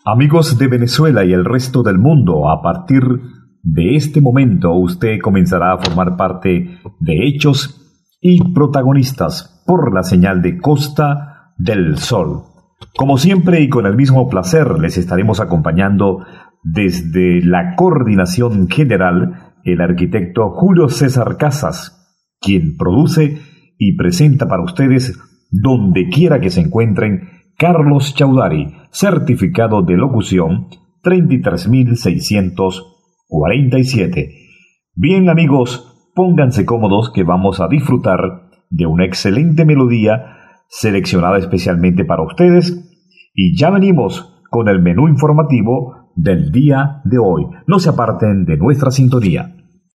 Amigos de Venezuela y el resto del mundo, a partir de este momento usted comenzará a formar parte de hechos y protagonistas por la señal de Costa del Sol. Como siempre y con el mismo placer les estaremos acompañando desde la coordinación general el arquitecto Julio César Casas, quien produce y presenta para ustedes donde quiera que se encuentren Carlos Chaudhary, certificado de locución 33.647. Bien amigos, pónganse cómodos que vamos a disfrutar de una excelente melodía seleccionada especialmente para ustedes y ya venimos con el menú informativo del día de hoy. No se aparten de nuestra sintonía.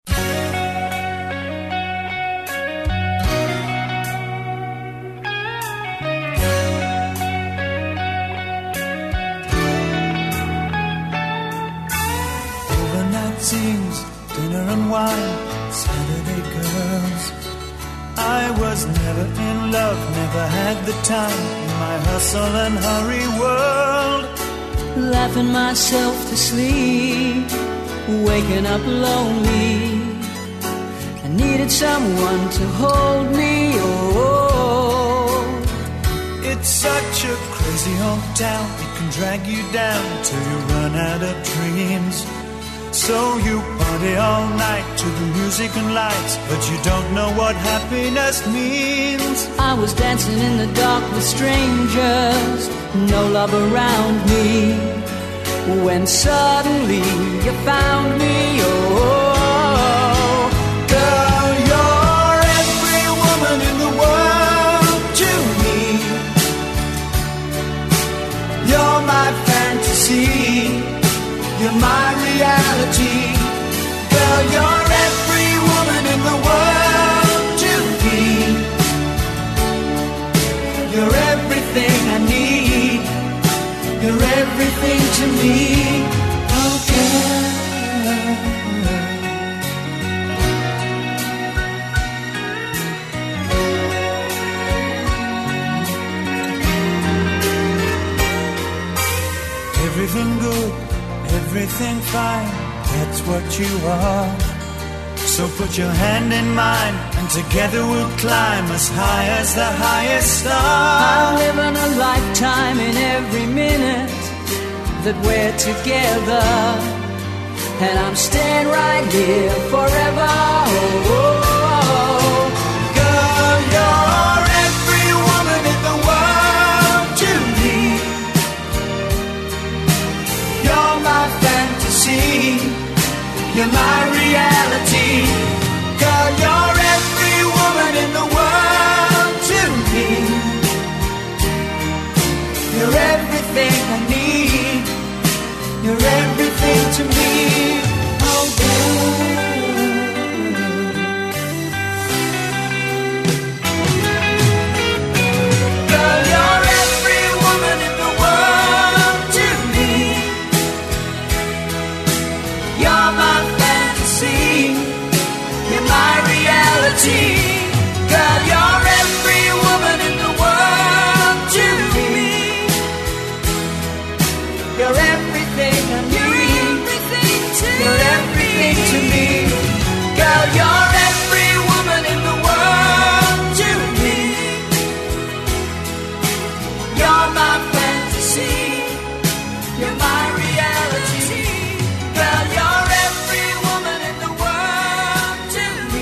Scenes, dinner and wine, Saturday girls. I was never in love, never had the time in my hustle and hurry world. Laughing myself to sleep, waking up lonely. I needed someone to hold me, oh. It's such a crazy old town, it can drag you down till you run out of dreams. So you party all night to the music and lights, but you don't know what happiness means. I was dancing in the dark with strangers, no love around me, when suddenly you found me, oh. Girl, you're every woman in the world to me. You're my fantasy, you're my reality. Girl, you're every woman in the world to me. You're everything I need. You're everything to me. Oh, girl. Everything good, everything fine, that's what you are. So put your hand in mine, and together we'll climb as high as the highest star. I'm living a lifetime in every minute that we're together, and I'm staying right here forever, oh, oh, oh. Girl, you're every woman in the world to me. You're my fantasy, you're my reality. Girl, you're every woman in the world to me. You're everything I need. You're everything to me. Oh, girl, you're every woman in the world to me. You're my fantasy, you're my reality. Girl, you're every woman in the world to me. You're everything I need. You're everything to me. Girl, you're every woman in the world to me. You're my fantasy, you're my reality. Girl, you're every woman in the world to me.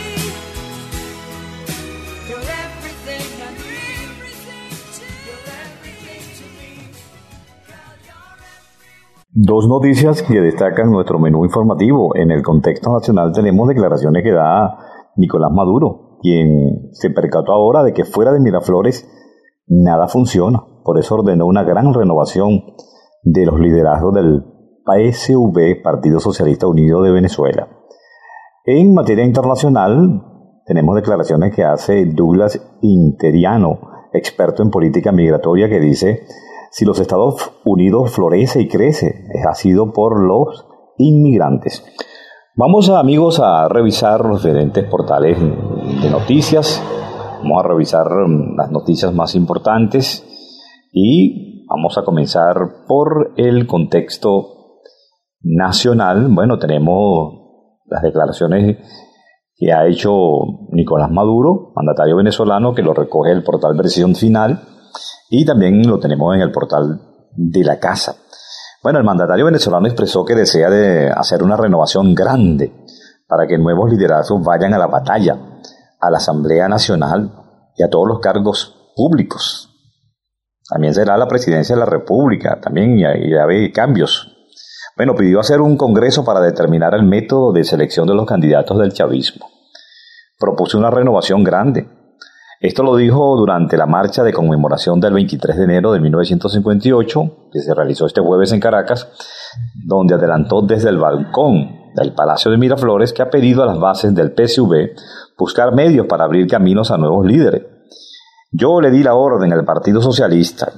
You're everything I need. You're everything to me. Girl, you're every... Dos noticias que destacan nuestro menú informativo. En el contexto nacional tenemos declaraciones que da Nicolás Maduro, quien se percató ahora de que fuera de Miraflores nada funciona. Por eso ordenó una gran renovación de los liderazgos del PSV, Partido Socialista Unido de Venezuela. En materia internacional, tenemos declaraciones que hace Douglas Interiano, experto en política migratoria, que dice: si los Estados Unidos florece y crece, ha sido por los inmigrantes. Vamos, amigos, a revisar los diferentes portales de noticias. Vamos a revisar las noticias más importantes y Vamos a comenzar por el contexto nacional. Bueno, tenemos las declaraciones que ha hecho Nicolás Maduro, mandatario venezolano, que lo recoge el portal Versión Final, y también lo tenemos en el portal de la Casa. Bueno, el mandatario venezolano expresó que desea hacer una renovación grande para que nuevos liderazgos vayan a la batalla, a la Asamblea Nacional y a todos los cargos públicos. También será la presidencia de la República, también ya ve cambios. Bueno, pidió hacer un congreso para determinar el método de selección de los candidatos del chavismo. Propuso una renovación grande. Esto lo dijo durante la marcha de conmemoración del 23 de enero de 1958, que se realizó este jueves en Caracas, donde adelantó desde el balcón del Palacio de Miraflores que ha pedido a las bases del PSV buscar medios para abrir caminos a nuevos líderes. Yo le di la orden al Partido Socialista,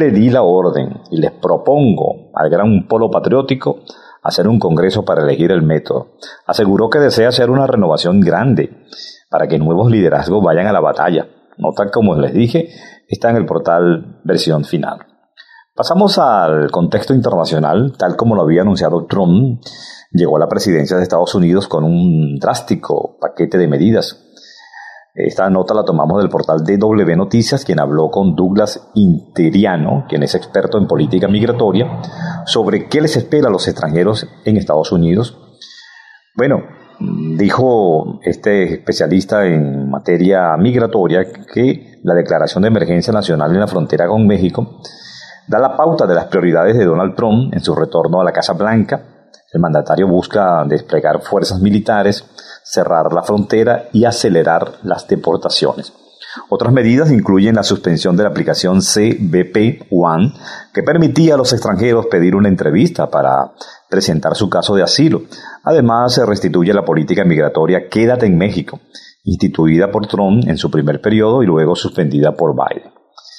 y les propongo al gran polo patriótico hacer un congreso para elegir el método. Aseguró que desea hacer una renovación grande para que nuevos liderazgos vayan a la batalla. Nota, como les dije, está en el portal Versión Final. Pasamos al contexto internacional. Tal como lo había anunciado Trump, llegó a la presidencia de Estados Unidos con un drástico paquete de medidas. Esta nota la tomamos del portal DW Noticias, quien habló con Douglas Interiano, quien es experto en política migratoria, sobre qué les espera a los extranjeros en Estados Unidos. Bueno, dijo este especialista en materia migratoria que la declaración de emergencia nacional en la frontera con México da la pauta de las prioridades de Donald Trump en su retorno a la Casa Blanca. El mandatario busca desplegar fuerzas militares, cerrar la frontera y acelerar las deportaciones. Otras medidas incluyen la suspensión de la aplicación CBP One, que permitía a los extranjeros pedir una entrevista para presentar su caso de asilo. Además, se restituye la política migratoria Quédate en México, instituida por Trump en su primer periodo y luego suspendida por Biden.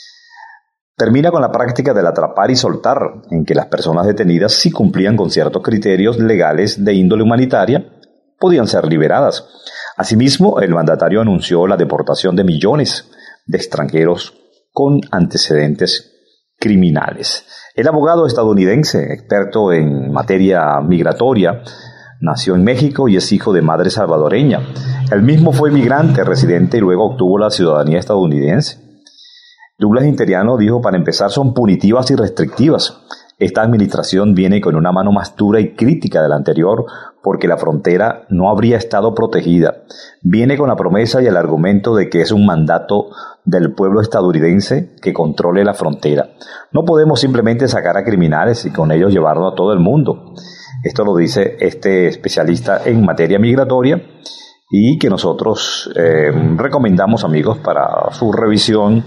Termina con la práctica del atrapar y soltar, en que las personas detenidas, si cumplían con ciertos criterios legales de índole humanitaria, podían ser liberadas. Asimismo, el mandatario anunció la deportación de millones de extranjeros con antecedentes criminales. El abogado estadounidense, experto en materia migratoria, nació en México y es hijo de madre salvadoreña. Él mismo fue migrante, residente y luego obtuvo la ciudadanía estadounidense. Douglas Interiano dijo: para empezar, son punitivas y restrictivas. Esta administración viene con una mano más dura y crítica de la anterior porque la frontera no habría estado protegida. Viene con la promesa y el argumento de que es un mandato del pueblo estadounidense que controle la frontera. No podemos simplemente sacar a criminales y con ellos llevarlo a todo el mundo. Esto lo dice este especialista en materia migratoria y que nosotros recomendamos, amigos, para su revisión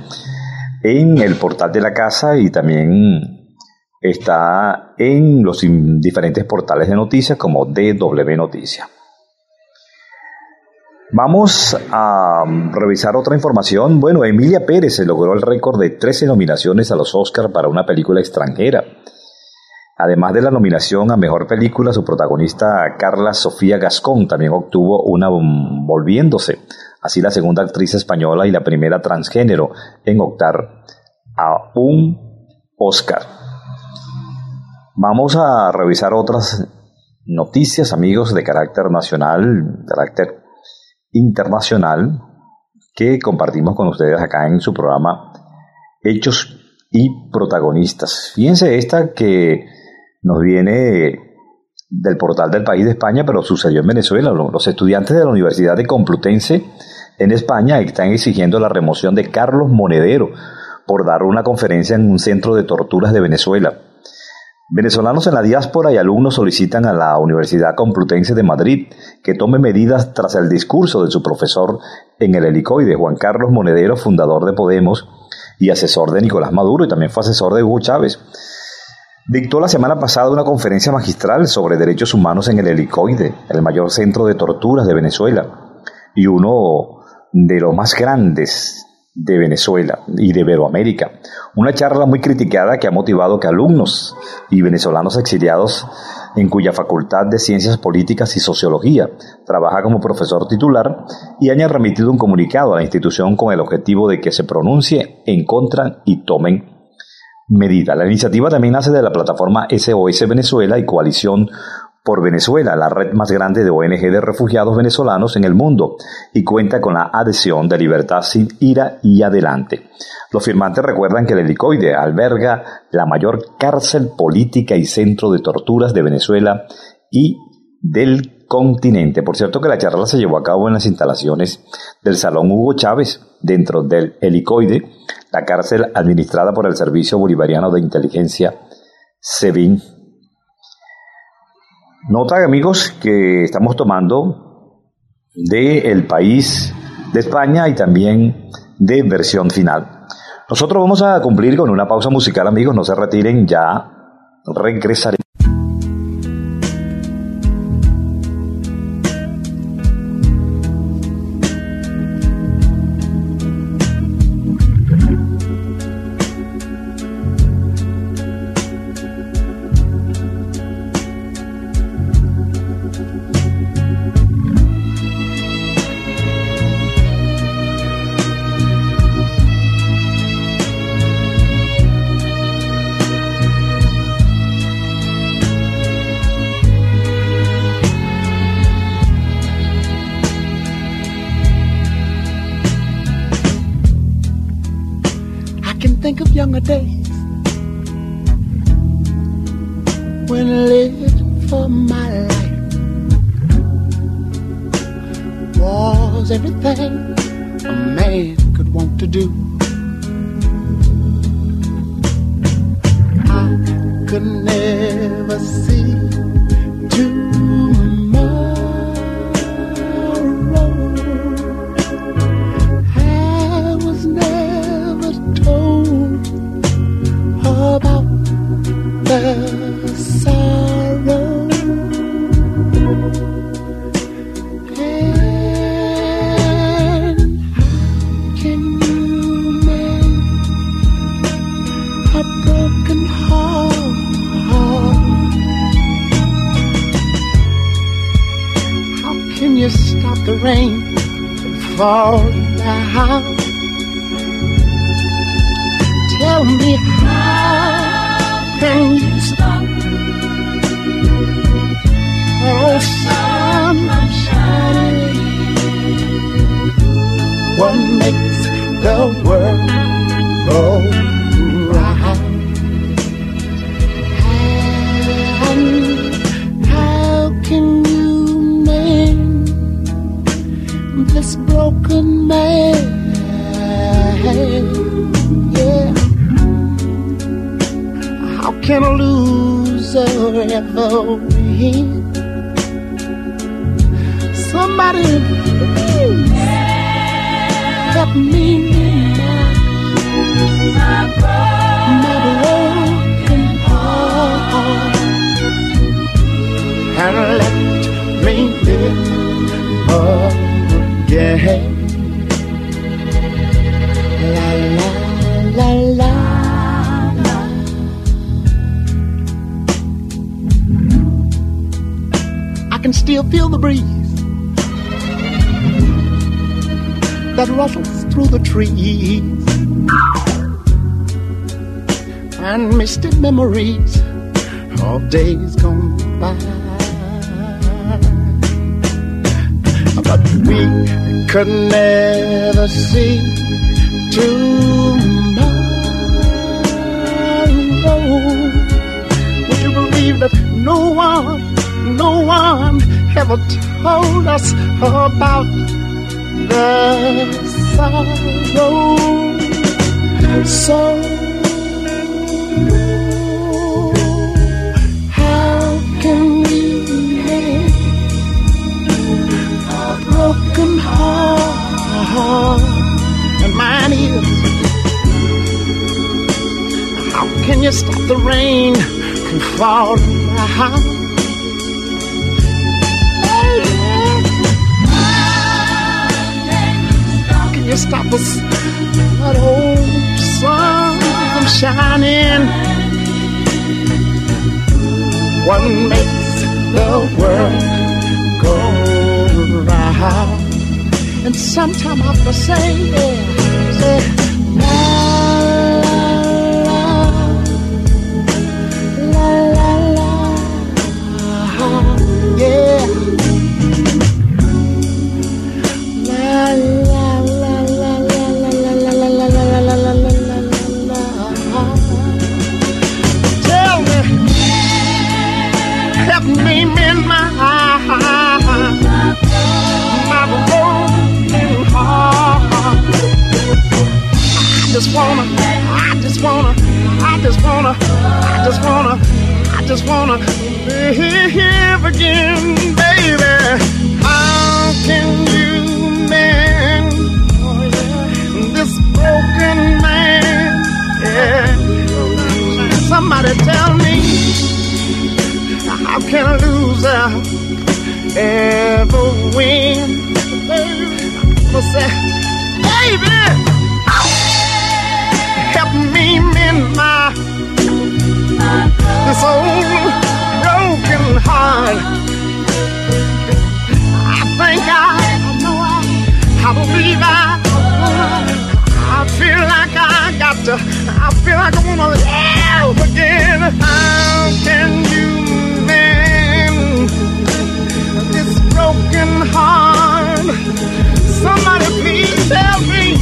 en el portal de la Casa, y también está en los diferentes portales de noticias como DW Noticias. Vamos a revisar otra información. Bueno, Emilia Pérez se logró el récord de 13 nominaciones a los Oscar para una película extranjera. Además de la nominación a Mejor Película, su protagonista Carla Sofía Gascón también obtuvo una, volviéndose así la segunda actriz española y la primera transgénero en optar a un Oscar. Vamos a revisar otras noticias, amigos, de carácter nacional, de carácter internacional, que compartimos con ustedes acá en su programa Hechos y Protagonistas. Fíjense esta que nos viene del portal del País de España, pero sucedió en Venezuela. Los estudiantes de la Universidad de Complutense en España están exigiendo la remoción de Carlos Monedero por dar una conferencia en un centro de torturas de Venezuela. Venezolanos en la diáspora y alumnos solicitan a la Universidad Complutense de Madrid que tome medidas tras el discurso de su profesor en el helicoide, Juan Carlos Monedero, fundador de Podemos y asesor de Nicolás Maduro, y también fue asesor de Hugo Chávez. Dictó la semana pasada una conferencia magistral sobre derechos humanos en el helicoide, el mayor centro de torturas de Venezuela y uno de los más grandes de Venezuela y de Iberoamérica. Una charla muy criticada que ha motivado que alumnos y venezolanos exiliados, en cuya Facultad de Ciencias Políticas y Sociología trabaja como profesor titular, y hayan remitido un comunicado a la institución con el objetivo de que se pronuncie en contra y tomen medida. La iniciativa también nace de la plataforma SOS Venezuela y Coalición por Venezuela, la red más grande de ONG de refugiados venezolanos en el mundo, y cuenta con la adhesión de Libertad Sin Ira y Adelante. Los firmantes recuerdan que el Helicoide alberga la mayor cárcel política y centro de torturas de Venezuela y del continente. Por cierto que la charla se llevó a cabo en las instalaciones del Salón Hugo Chávez, dentro del Helicoide, la cárcel administrada por el Servicio Bolivariano de Inteligencia, SEBIN. Nota, amigos, que estamos tomando del País de España y también de Versión Final. Nosotros vamos a cumplir con una pausa musical, amigos, no se retiren, ya regresaremos. Think of younger days when I lived for my life was everything a man could want to do. I could never see tomorrow. I was never told about the sorrow, and how can you mend a broken heart? How can you stop the rain from falling down? Tell me, how can you stop the sun from shining? What makes the world go round? And how can you mend this broken man? Yeah. How can a loser ever win? Somebody please help me mend my broken heart and let me live again. La la la la. I can still feel the breeze that rustles through the trees and misty memories of days gone by. But we could never see tomorrow. Would you believe that no one ever told us about the sorrow? So how can we make a broken heart? And mine is, how can you stop the rain from falling down? Can you stop us, that old sun from shining? What makes the world go round? And sometime I have to say, la la la just wanna live again, baby. How can you mend this broken man? Yeah. Somebody tell me, how can a loser ever win? I'ma say, baby, help me mend this old broken heart. I believe I feel like I feel like I wanna live again. How can you mend this broken heart? Somebody please tell me,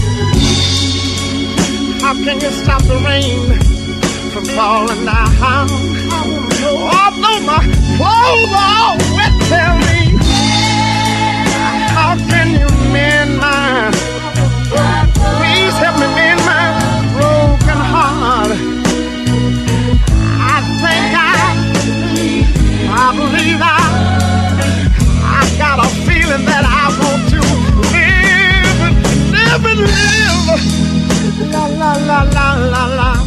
how can you stop the rain from falling down? Although my clothes are all wet, tell me, how can you mend mine? Please help me mend my broken heart. I believe I got a feeling that I want to live and live. La la la la la la.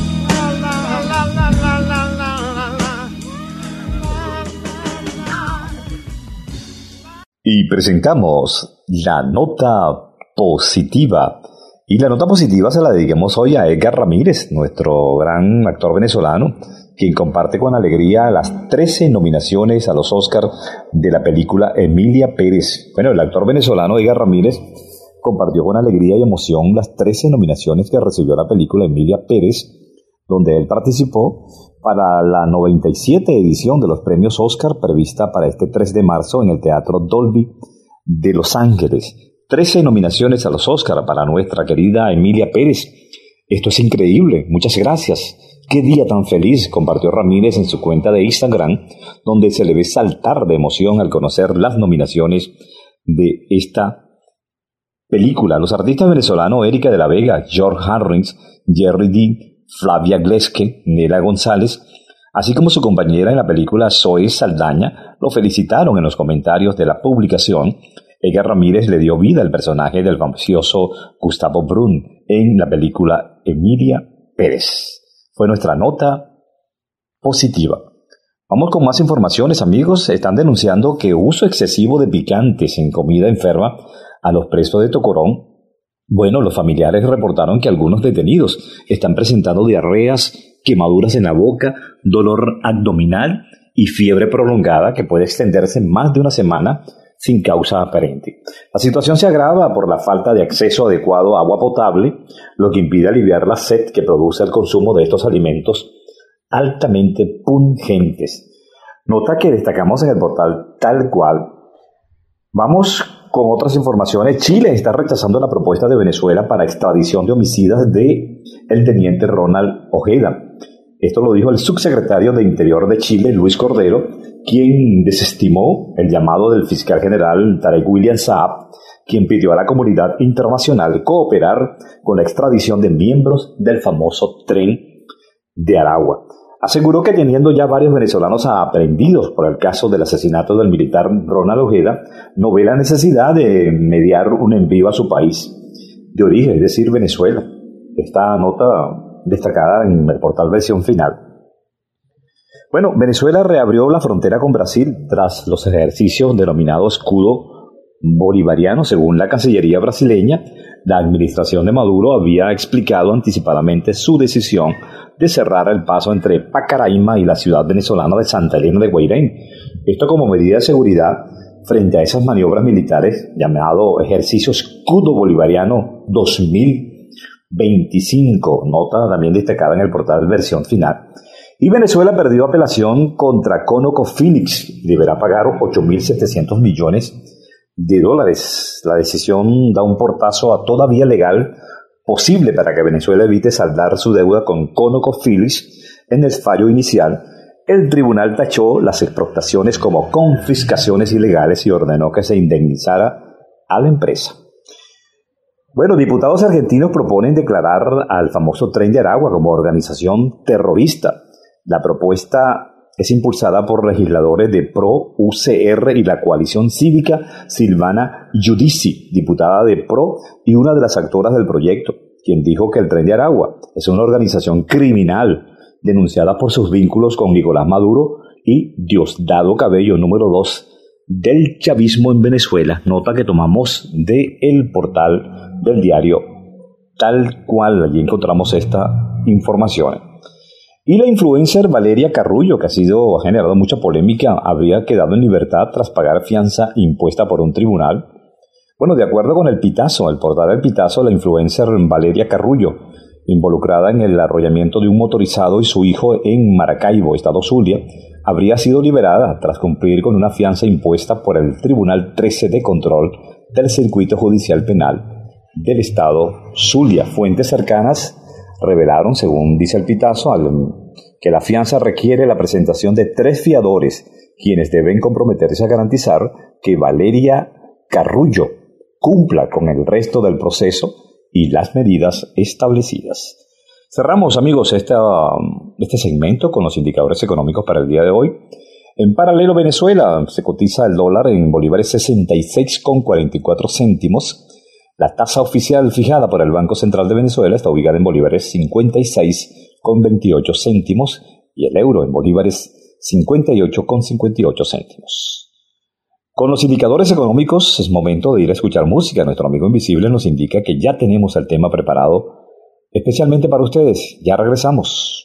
Y presentamos la nota positiva. Y la nota positiva se la dediquemos hoy a Edgar Ramírez, nuestro gran actor venezolano, quien comparte con alegría las 13 nominaciones a los Oscars de la película Emilia Pérez. Bueno, el actor venezolano Edgar Ramírez compartió con alegría y emoción las 13 nominaciones que recibió la película Emilia Pérez, donde él participó para la 97 edición de los premios Oscar prevista para este 3 de marzo en el Teatro Dolby de Los Ángeles. 13 nominaciones a los Oscar para nuestra querida Emilia Pérez. Esto es increíble, muchas gracias. Qué día tan feliz, compartió Ramírez en su cuenta de Instagram, donde se le ve saltar de emoción al conocer las nominaciones de esta película. Los artistas venezolanos Erika de la Vega, George Harris, Jerry D., Flavia Glesque, Nela González, así como su compañera en la película Zoe Saldaña, lo felicitaron en los comentarios de la publicación. Edgar Ramírez le dio vida al personaje del famoso Gustavo Brun en la película Emilia Pérez. Fue nuestra nota positiva. Vamos con más informaciones, amigos. Están denunciando que uso excesivo de picantes en comida enferma a los presos de Tocorón. Bueno, los familiares reportaron que algunos detenidos están presentando diarreas, quemaduras en la boca, dolor abdominal y fiebre prolongada que puede extenderse más de una semana sin causa aparente. La situación se agrava por la falta de acceso adecuado a agua potable, lo que impide aliviar la sed que produce el consumo de estos alimentos altamente pungentes. Nota que destacamos en el portal Tal Cual. Vamos con otras informaciones. Chile está rechazando la propuesta de Venezuela para extradición de homicidas de el teniente Ronald Ojeda. Esto lo dijo el subsecretario de Interior de Chile, Luis Cordero, quien desestimó el llamado del fiscal general Tarek William Saab, quien pidió a la comunidad internacional cooperar con la extradición de miembros del famoso Tren de Aragua. Aseguró que teniendo ya varios venezolanos aprehendidos por el caso del asesinato del militar Ronald Ojeda, no ve la necesidad de mediar un envío a su país de origen, es decir, Venezuela. Esta nota destacada en el portal Versión Final. Bueno, Venezuela reabrió la frontera con Brasil tras los ejercicios denominados escudo bolivariano. Según la Cancillería brasileña, la administración de Maduro había explicado anticipadamente su decisión de cerrar el paso entre Pacaraima y la ciudad venezolana de Santa Elena de Guairén. Esto como medida de seguridad frente a esas maniobras militares llamado Ejercicio Escudo Bolivariano 2025, nota también destacada en el portal Versión Final. Y Venezuela perdió apelación contra ConocoPhillips, deberá pagar $8.700 millones. La decisión da un portazo a toda vía legal posible para que Venezuela evite saldar su deuda con ConocoPhillips. En el fallo inicial, el tribunal tachó las expropiaciones como confiscaciones ilegales y ordenó que se indemnizara a la empresa. Bueno, diputados argentinos proponen declarar al famoso Tren de Aragua como organización terrorista. La propuesta es impulsada por legisladores de PRO, UCR y la coalición cívica Silvana Giudici, diputada de PRO y una de las actoras del proyecto, quien dijo que el Tren de Aragua es una organización criminal denunciada por sus vínculos con Nicolás Maduro y Diosdado Cabello, número 2 del chavismo en Venezuela, nota que tomamos del portal del diario Tal Cual. Allí encontramos esta información. Y la influencer Valeria Carrullo, que ha generado mucha polémica, habría quedado en libertad tras pagar fianza impuesta por un tribunal. Bueno, de acuerdo con el Pitazo, el portal del Pitazo, la influencer Valeria Carrullo, involucrada en el arrollamiento de un motorizado y su hijo en Maracaibo, estado Zulia, habría sido liberada tras cumplir con una fianza impuesta por el Tribunal 13 de Control del Circuito Judicial Penal del estado Zulia. Fuentes cercanas revelaron, según dice el Pitazo, que la fianza requiere la presentación de 3 fiadores, quienes deben comprometerse a garantizar que Valeria Carrullo cumpla con el resto del proceso y las medidas establecidas. Cerramos, amigos, este segmento con los indicadores económicos para el día de hoy. En paralelo, Venezuela se cotiza el dólar en bolívares 66,44 céntimos. La tasa oficial fijada por el Banco Central de Venezuela está ubicada en bolívares 56,28 céntimos y el euro en bolívares 58,58 céntimos. Con los indicadores económicos es momento de ir a escuchar música. Nuestro amigo invisible nos indica que ya tenemos el tema preparado especialmente para ustedes. Ya regresamos.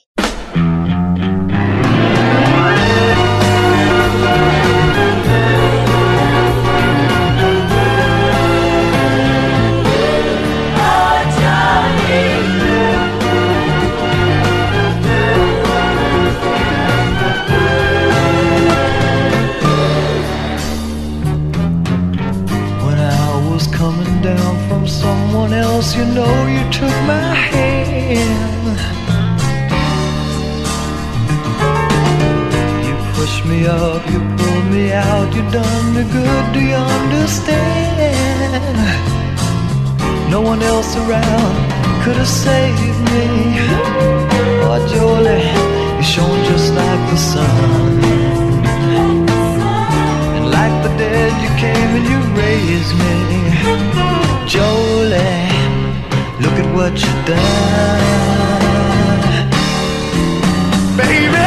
You know you took my hand. You pushed me up, you pulled me out. You done me good, do you understand? No one else around could have saved me. Oh, Jolie, you shone just like the sun. And like the dead you came and you raised me. Jolie, look at what you've done, baby.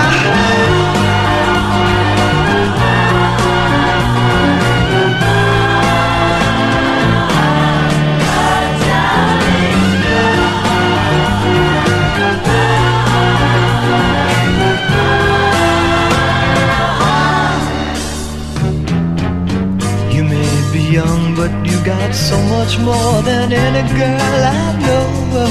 You may be young, but you got so much more than any girl I know.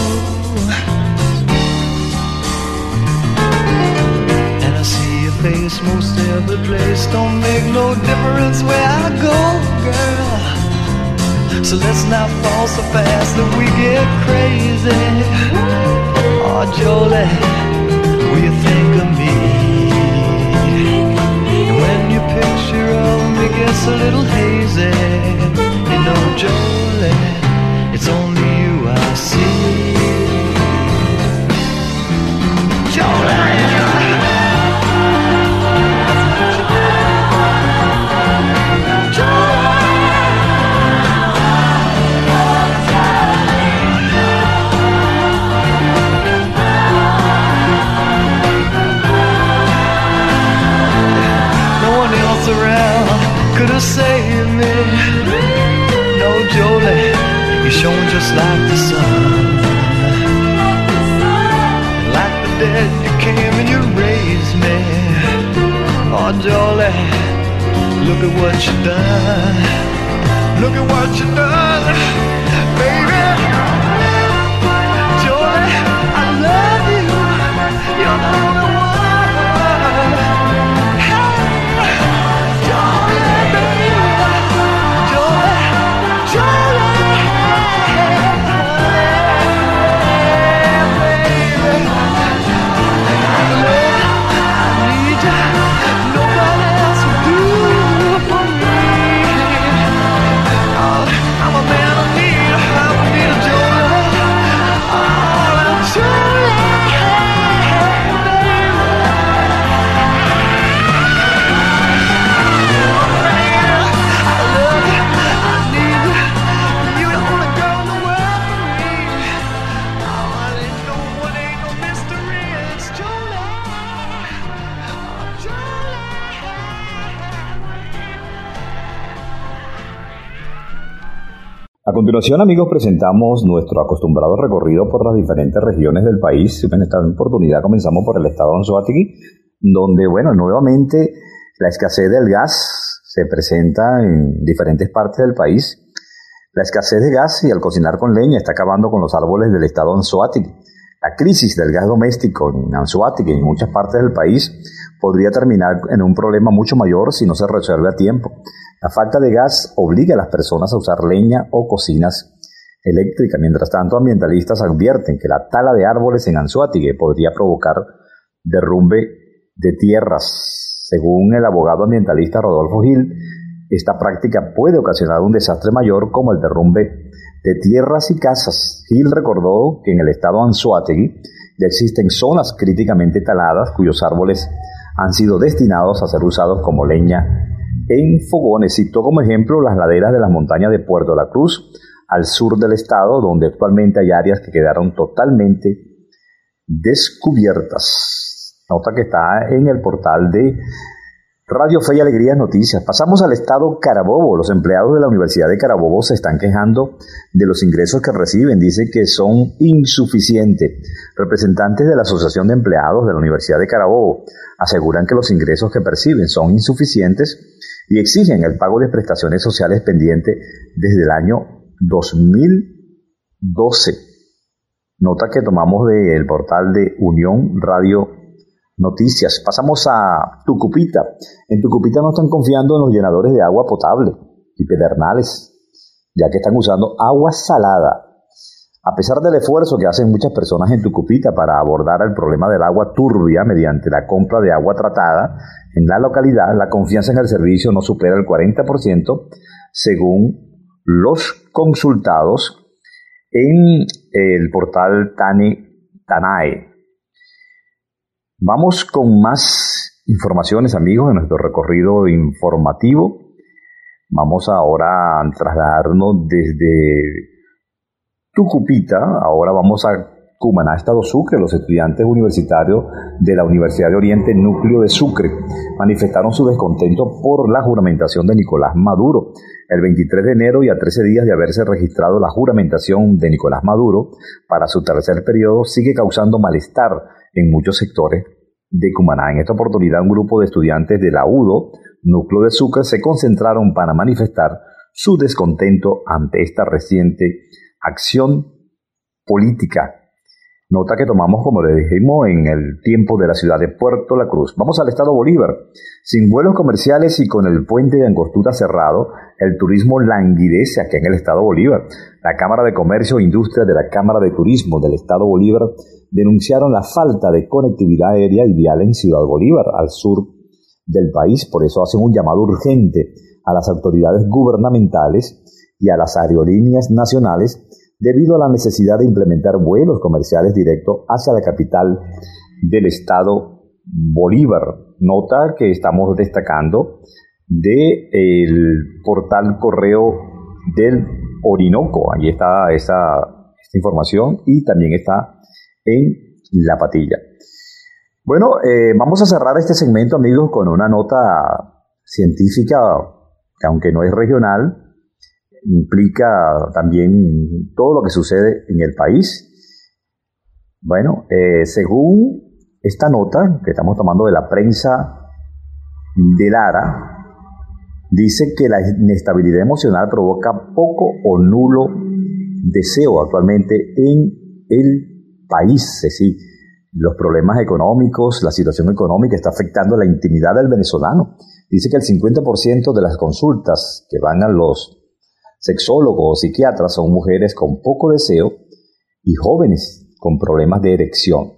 And I see your face most every place. Don't make no difference where I go, girl. So let's not fall so fast that we get crazy. Oh, Jolie, will you think of me? And when your picture of me gets a little hazy, you know, Jolie, it's only you I see. Jolie! Around could have saved me. No, Jolie, you shone just like the sun. Like the dead you came and you raised me. Oh, Jolie, look at what you done. Look at what you done, baby. Jolie, I love you. You're the only one. I'm a man of need. A continuación, amigos, presentamos nuestro acostumbrado recorrido por las diferentes regiones del país. En esta oportunidad comenzamos por el estado de Anzoátegui, donde, nuevamente la escasez del gas se presenta en diferentes partes del país. La escasez de gas y al cocinar con leña está acabando con los árboles del estado de Anzoátegui. La crisis del gas doméstico en Anzoátegui y en muchas partes del país podría terminar en un problema mucho mayor si no se resuelve a tiempo. La falta de gas obliga a las personas a usar leña o cocinas eléctricas. Mientras tanto, ambientalistas advierten que la tala de árboles en Anzoátegui podría provocar derrumbe de tierras. Según el abogado ambientalista Rodolfo Gil, esta práctica puede ocasionar un desastre mayor como el derrumbe de tierras y casas. Gil recordó que en el estado de Anzoátegui ya existen zonas críticamente taladas cuyos árboles han sido destinados a ser usados como leña en fogones. Citó como ejemplo las laderas de las montañas de Puerto La Cruz, al sur del estado, donde actualmente hay áreas que quedaron totalmente descubiertas. Nota que está en el portal de Radio Fe y Alegría Noticias. Pasamos al estado Carabobo. Los empleados de la Universidad de Carabobo se están quejando de los ingresos que reciben. Dice que son insuficientes. Representantes de la Asociación de Empleados de la Universidad de Carabobo aseguran que los ingresos que perciben son insuficientes y exigen el pago de prestaciones sociales pendientes desde el año 2012. Nota que tomamos del portal de Unión Radio Noticias. Pasamos a Tucupita. En Tucupita no están confiando en los llenadores de agua potable y pedernales, ya que están usando agua salada. A pesar del esfuerzo que hacen muchas personas en Tucupita para abordar el problema del agua turbia mediante la compra de agua tratada, en la localidad la confianza en el servicio no supera el 40%, según los consultados en el portal TANAE. Vamos con más informaciones, amigos, en nuestro recorrido informativo. Vamos ahora a trasladarnos desde Tucupita. Ahora vamos a Cumaná, estado Sucre. Los estudiantes universitarios de la Universidad de Oriente, núcleo de Sucre, manifestaron su descontento por la juramentación de Nicolás Maduro. El 23 de enero y a 13 días de haberse registrado la juramentación de Nicolás Maduro para su tercer periodo, sigue causando malestar en muchos sectores de Cumaná. En esta oportunidad, un grupo de estudiantes de la UDO, núcleo de Sucre, se concentraron para manifestar su descontento ante esta reciente acción política. Nota que tomamos, como le dijimos, en el tiempo de la ciudad de Puerto La Cruz. Vamos al estado Bolívar. Sin vuelos comerciales y con el puente de Angostura cerrado, el turismo languidece aquí en el estado Bolívar. La Cámara de Comercio e Industria de la Cámara de Turismo del estado Bolívar denunciaron la falta de conectividad aérea y vial en Ciudad Bolívar, al sur del país. Por eso hacen un llamado urgente a las autoridades gubernamentales y a las aerolíneas nacionales debido a la necesidad de implementar vuelos comerciales directos hacia la capital del estado Bolívar. Nota que estamos destacando del portal Correo del Orinoco. Allí está esta información y también está en La Patilla. Bueno, vamos a cerrar este segmento, amigos, con una nota científica que, aunque no es regional, implica también todo lo que sucede en el país. Bueno, según esta nota que estamos tomando de la prensa de Lara, dice que la inestabilidad emocional provoca poco o nulo deseo actualmente en el país. Es decir, los problemas económicos, la situación económica está afectando la intimidad del venezolano. Dice que el 50% de las consultas que van a los sexólogos o psiquiatras son mujeres con poco deseo y jóvenes con problemas de erección.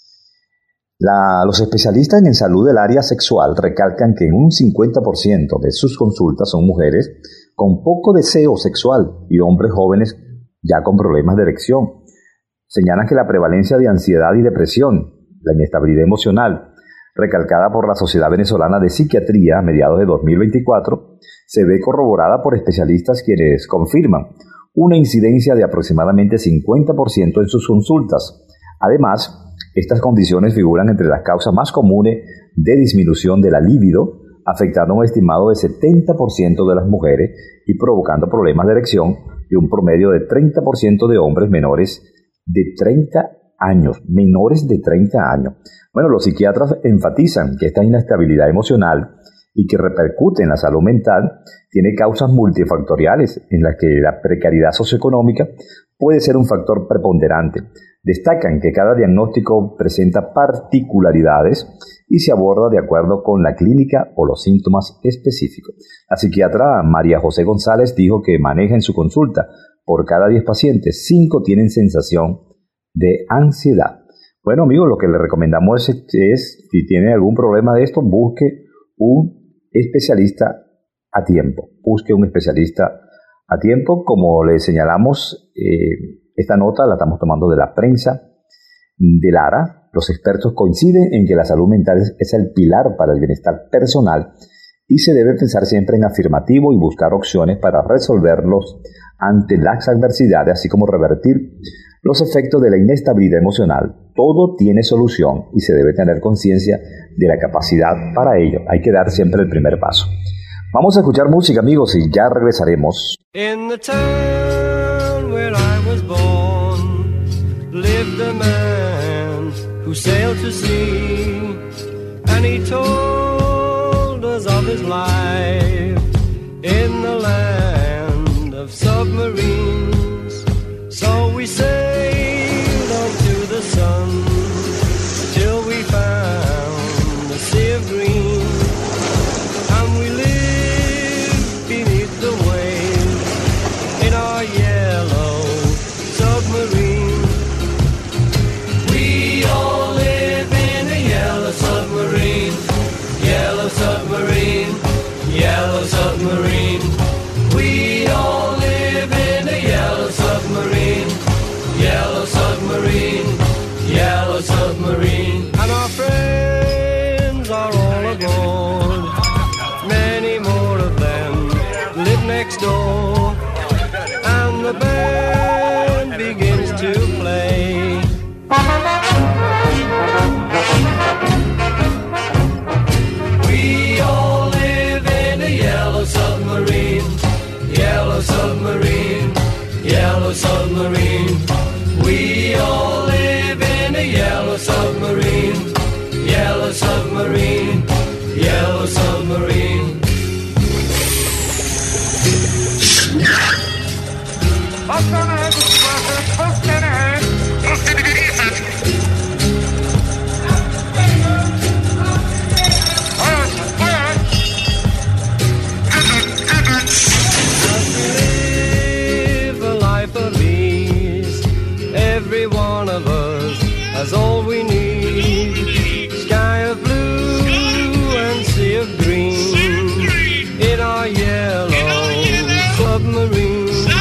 Los especialistas en salud del área sexual recalcan que en un 50% de sus consultas son mujeres con poco deseo sexual y hombres jóvenes ya con problemas de erección. Señalan que la prevalencia de ansiedad y depresión, la inestabilidad emocional, recalcada por la Sociedad Venezolana de Psiquiatría a mediados de 2024, se ve corroborada por especialistas quienes confirman una incidencia de aproximadamente 50% en sus consultas. Además, estas condiciones figuran entre las causas más comunes de disminución de la libido, afectando a un estimado de 70% de las mujeres y provocando problemas de erección y un promedio de 30% de hombres menores de 30 años. Menores de 30 años. Bueno, los psiquiatras enfatizan que esta inestabilidad emocional y que repercute en la salud mental tiene causas multifactoriales en las que la precariedad socioeconómica puede ser un factor preponderante. Destacan que cada diagnóstico presenta particularidades y se aborda de acuerdo con la clínica o los síntomas específicos. La psiquiatra María José González dijo que maneja en su consulta por cada 10 pacientes, 5 tienen sensación de ansiedad. Bueno, amigos, lo que le recomendamos es si tiene algún problema de esto, busque un especialista a tiempo. Busque un especialista a tiempo. Como le señalamos, esta nota la estamos tomando de la prensa de Lara. Los expertos coinciden en que la salud mental es el pilar para el bienestar personal y se debe pensar siempre en afirmativo y buscar opciones para resolverlos ante las adversidades, así como revertir los efectos de la inestabilidad emocional. Todo tiene solución y se debe tener conciencia de la capacidad para ello. Hay que dar siempre el primer paso. Vamos a escuchar música, amigos, y ya regresaremos. In the town where I was born lived a man who sailed to sea, and he told us of his life in the land of submarines. So we sailed on to the sun till we found the sea of green, and we lived beneath the waves in our yellow submarine. We all live in a yellow submarine, yellow submarine, yellow submarine. We all live in a yellow submarine, yellow submarine, yellow submarine. And our friends are all aboard, many more of them live next door, and the band begins to play. We all live in a yellow submarine, yellow submarine, yellow submarine. We all live in a yellow submarine, yellow submarine, yellow submarine. Live a life of ease. Every one of us has all we need. Sky of blue and sea of green in our yellow submarine.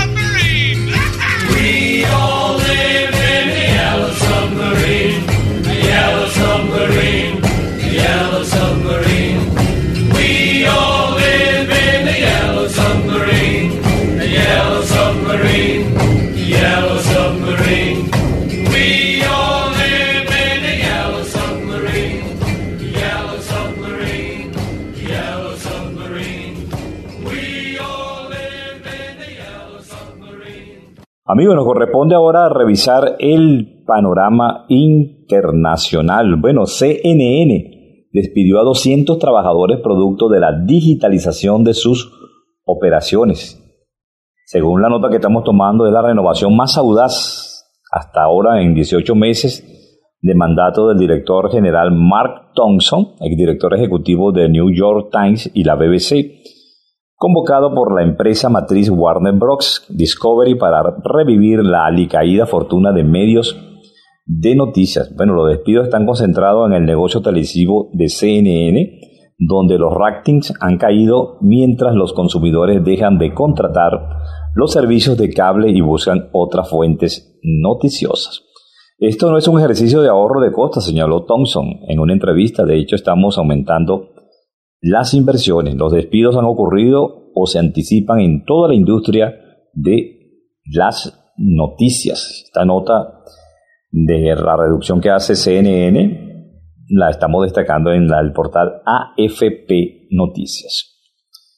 We all live in a yellow submarine, yellow submarine, yellow submarine. We all live in a yellow submarine, a yellow submarine, yellow submarine. We all live in a yellow submarine, yellow submarine, yellow submarine. We all live in a yellow submarine. Amigos, nos corresponde ahora revisar el panorama internacional. Bueno, CNN despidió a 200 trabajadores producto de la digitalización de sus operaciones. Según la nota que estamos tomando, es la renovación más audaz hasta ahora en 18 meses de mandato del director general Mark Thompson, exdirector ejecutivo de New York Times y la BBC, convocado por la empresa matriz Warner Bros. Discovery para revivir la alicaída fortuna de medios de noticias. Bueno, los despidos están concentrados en el negocio televisivo de CNN, donde los ratings han caído mientras los consumidores dejan de contratar los servicios de cable y buscan otras fuentes noticiosas. Esto no es un ejercicio de ahorro de costas, señaló Thompson en una entrevista. De hecho, estamos aumentando las inversiones. Los despidos han ocurrido o se anticipan en toda la industria de las noticias. Esta nota de la reducción que hace CNN la estamos destacando en el portal AFP Noticias.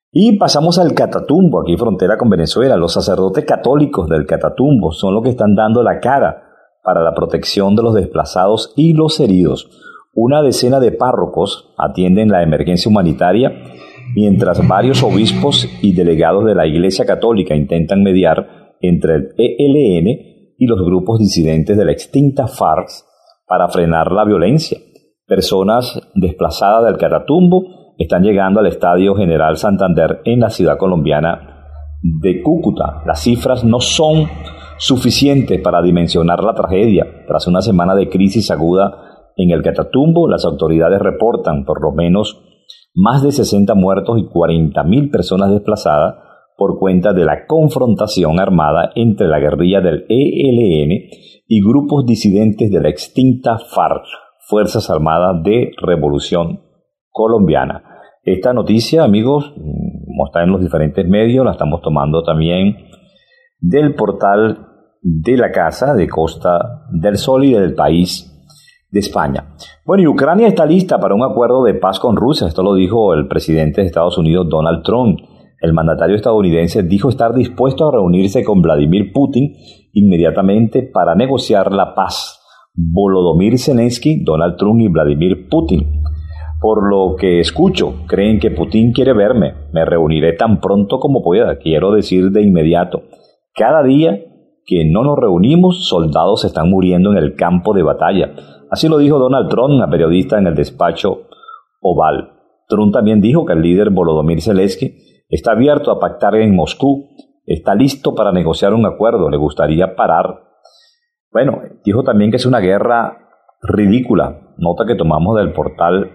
Y pasamos al Catatumbo, aquí frontera con Venezuela. Los sacerdotes católicos del Catatumbo son los que están dando la cara para la protección de los desplazados y los heridos. Una decena de párrocos atienden la emergencia humanitaria, mientras varios obispos y delegados de la Iglesia Católica intentan mediar entre el ELN y los grupos disidentes de la extinta FARC para frenar la violencia. Personas desplazadas del Catatumbo están llegando al Estadio General Santander en la ciudad colombiana de Cúcuta. Las cifras no son suficientes para dimensionar la tragedia. Tras una semana de crisis aguda en el Catatumbo, las autoridades reportan por lo menos más de 60 muertos y 40.000 personas desplazadas por cuenta de la confrontación armada entre la guerrilla del ELN y grupos disidentes de la extinta FARC, Fuerzas Armadas de Revolución Colombiana. Esta noticia, amigos, como está en los diferentes medios, la estamos tomando también del portal de la Casa de Costa del Sol y del País de España. Bueno, y Ucrania está lista para un acuerdo de paz con Rusia. Esto lo dijo el presidente de Estados Unidos, Donald Trump. El mandatario estadounidense dijo estar dispuesto a reunirse con Vladimir Putin inmediatamente para negociar la paz. Volodymyr Zelensky, Donald Trump y Vladimir Putin. Por lo que escucho, creen que Putin quiere verme. Me reuniré tan pronto como pueda. Quiero decir de inmediato. Cada día que no nos reunimos, soldados están muriendo en el campo de batalla. Así lo dijo Donald Trump a periodistas en el despacho Oval. Trump también dijo que el líder Volodymyr Zelensky está abierto a pactar en Moscú, está listo para negociar un acuerdo, le gustaría parar. Bueno, dijo también que es una guerra ridícula, nota que tomamos del portal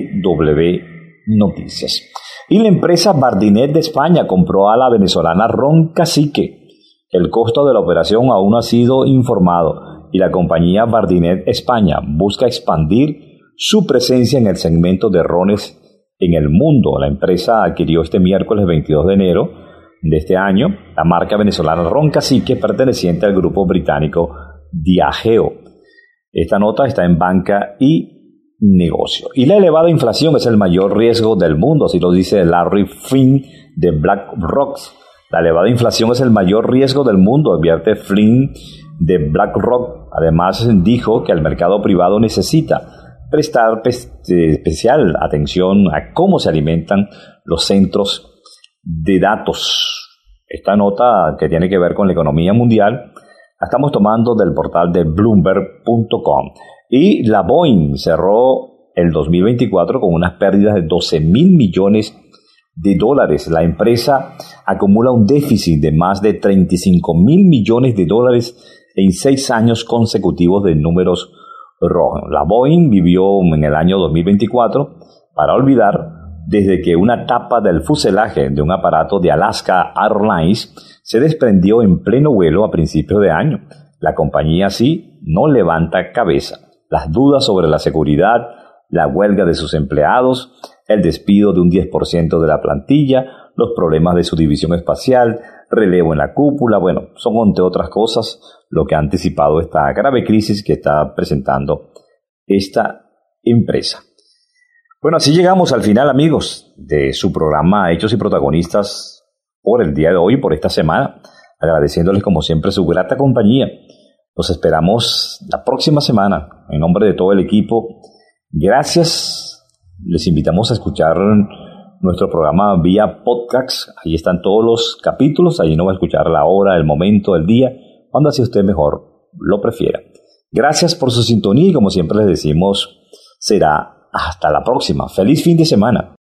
DW Noticias. Y la empresa Bardinet de España compró a la venezolana Ron Cacique. El costo de la operación aún no ha sido informado y la compañía Bardinet España busca expandir su presencia en el segmento de rones en el mundo. La empresa adquirió este miércoles 22 de enero de este año la marca venezolana Ron Cacique, perteneciente al grupo británico Diageo. Esta nota está en Banca y Negocio. Y la elevada inflación es el mayor riesgo del mundo, así lo dice Larry Fink de BlackRock. La elevada inflación es el mayor riesgo del mundo, advierte Flynn de BlackRock. Además, dijo que el mercado privado necesita prestar especial atención a cómo se alimentan los centros de datos. Esta nota, que tiene que ver con la economía mundial, la estamos tomando del portal de Bloomberg.com. Y la Boeing cerró el 2024 con unas pérdidas de $12.000 millones. La empresa acumula un déficit de más de $35.000 millones en 6 años consecutivos de números rojos. La Boeing vivió en el año 2024 para olvidar desde que una tapa del fuselaje de un aparato de Alaska Airlines se desprendió en pleno vuelo a principios de año. La compañía así no levanta cabeza. Las dudas sobre la seguridad, la huelga de sus empleados, el despido de un 10% de la plantilla, los problemas de su división espacial, relevo en la cúpula, bueno, son entre otras cosas lo que ha anticipado esta grave crisis que está presentando esta empresa. Bueno, así llegamos al final, amigos, de su programa Hechos y Protagonistas por el día de hoy, por esta semana, agradeciéndoles como siempre su grata compañía. Los esperamos la próxima semana, en nombre de todo el equipo. Gracias. Les invitamos a escuchar nuestro programa vía podcast. Ahí están todos los capítulos. Allí nos va a escuchar la hora, el momento, el día, cuando así usted mejor lo prefiera. Gracias por su sintonía y como siempre les decimos, será hasta la próxima. Feliz fin de semana.